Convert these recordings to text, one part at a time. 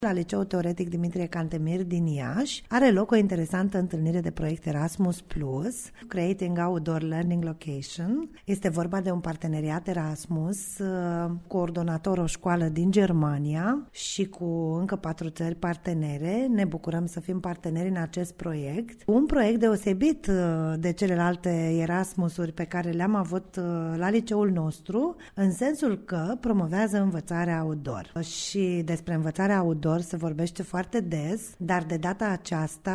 La Liceul Teoretic Dimitrie Cantemir din Iași are loc o interesantă întâlnire de proiect Erasmus+, Creating Outdoor Learning Location. Este vorba de un parteneriat Erasmus, coordonator o școală din Germania și cu încă 4 țări partenere. Ne bucurăm să fim parteneri în acest proiect. Un proiect deosebit de celelalte Erasmusuri pe care le-am avut la liceul nostru, în sensul că promovează învățarea outdoor. Și despre învățarea outdoor se vorbește foarte des, dar de data aceasta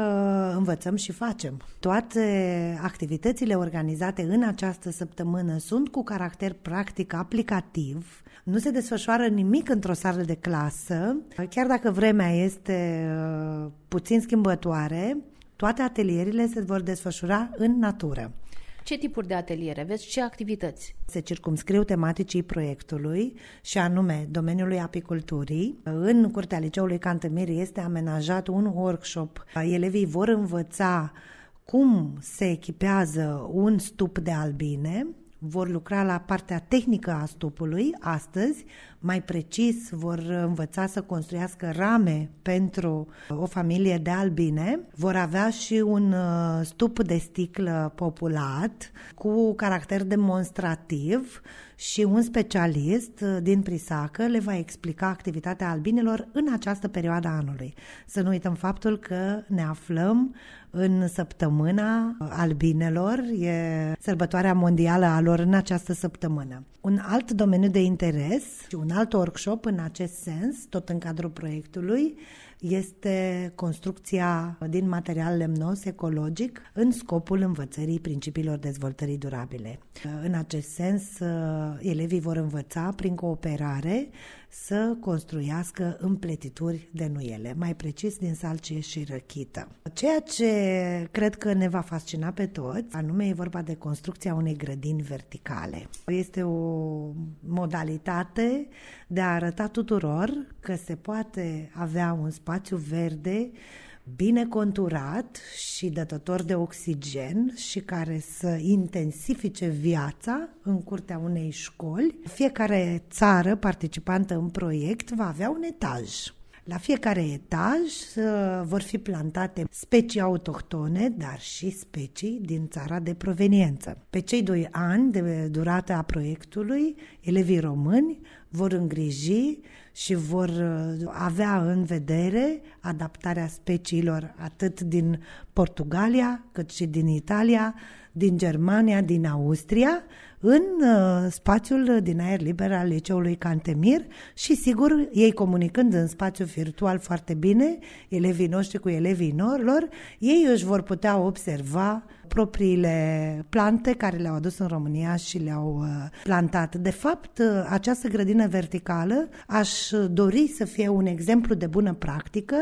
învățăm și facem. Toate activitățile organizate în această săptămână sunt cu caracter practic aplicativ. Nu se desfășoară nimic într-o sală de clasă, chiar dacă vremea este puțin schimbătoare, toate atelierile se vor desfășura în natură. Ce tipuri de ateliere aveți? Ce activități? Se circumscriu tematicii proiectului și anume domeniului apiculturii. În curtea Liceului Cantemir este amenajat un workshop. Elevii vor învăța cum se echipează un stup de albine, vor lucra la partea tehnică a stupului astăzi, mai precis vor învăța să construiască rame pentru o familie de albine, vor avea și un stup de sticlă populat cu caracter demonstrativ și un specialist din Prisacă le va explica activitatea albinelor în această perioadă a anului. Să nu uităm faptul că ne aflăm în săptămâna albinelor, e sărbătoarea mondială a lor în această săptămână. Un alt domeniu de interes și un alt workshop în acest sens, tot în cadrul proiectului, este construcția din material lemnos ecologic în scopul învățării principiilor dezvoltării durabile. În acest sens, elevii vor învăța prin cooperare să construiască împletituri de nuiele, mai precis din salcie și răchită. Ceea ce cred că ne va fascina pe toți, anume e vorba de construcția unei grădini verticale. Este o modalitate de a arăta tuturor că se poate avea un spațiu verde bine conturat și dătător de oxigen și care să intensifice viața în curtea unei școli. Fiecare țară participantă în proiect va avea un etaj. La fiecare etaj vor fi plantate specii autohtone, dar și specii din țara de proveniență. Pe cei 2 ani de durată a proiectului, elevii români vor îngriji și vor avea în vedere adaptarea speciilor atât din Portugalia, cât și din Italia, din Germania, din Austria, în spațiul din aer liber al Liceului Cantemir și, sigur, ei comunicând în spațiu virtual foarte bine, elevii noștri cu elevii lor, ei își vor putea observa propriile plante care le-au adus în România și le-au plantat. De fapt, această grădină verticală aș dori să fie un exemplu de bună practică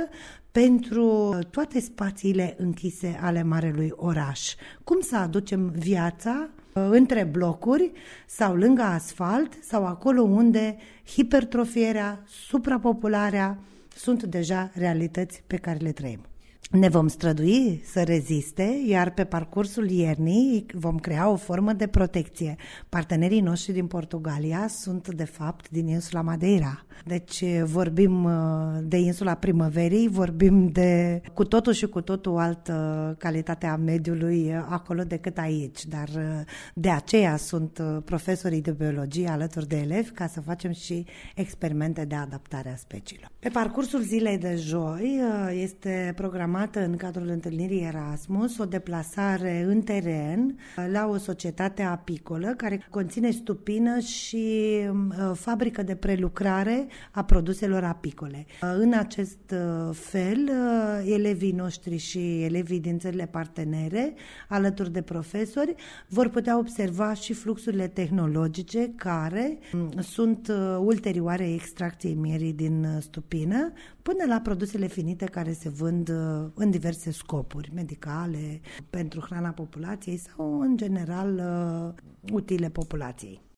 pentru toate spațiile închise ale marelui oraș. Cum să aducem viața între blocuri sau lângă asfalt sau acolo unde hipertrofierea, suprapopularea sunt deja realități pe care le trăim. Ne vom strădui să reziste, iar pe parcursul iernii vom crea o formă de protecție. Partenerii noștri din Portugalia sunt, de fapt, din insula Madeira. Deci vorbim de insula primăverii, vorbim de cu totul și cu totul altă calitate a mediului acolo decât aici. Dar de aceea sunt profesorii de biologie alături de elevi ca să facem și experimente de adaptare a speciilor. Pe parcursul zilei de joi este programat în cadrul întâlnirii Erasmus o deplasare în teren la o societate apicolă care conține stupină și fabrică de prelucrare a produselor apicole. În acest fel, elevii noștri și elevii din țările partenere, alături de profesori, vor putea observa și fluxurile tehnologice care sunt ulterioare extracției mierii din stupină, până la produsele finite care se vând în diverse scopuri medicale, pentru hrana populației sau, în general, utile populației.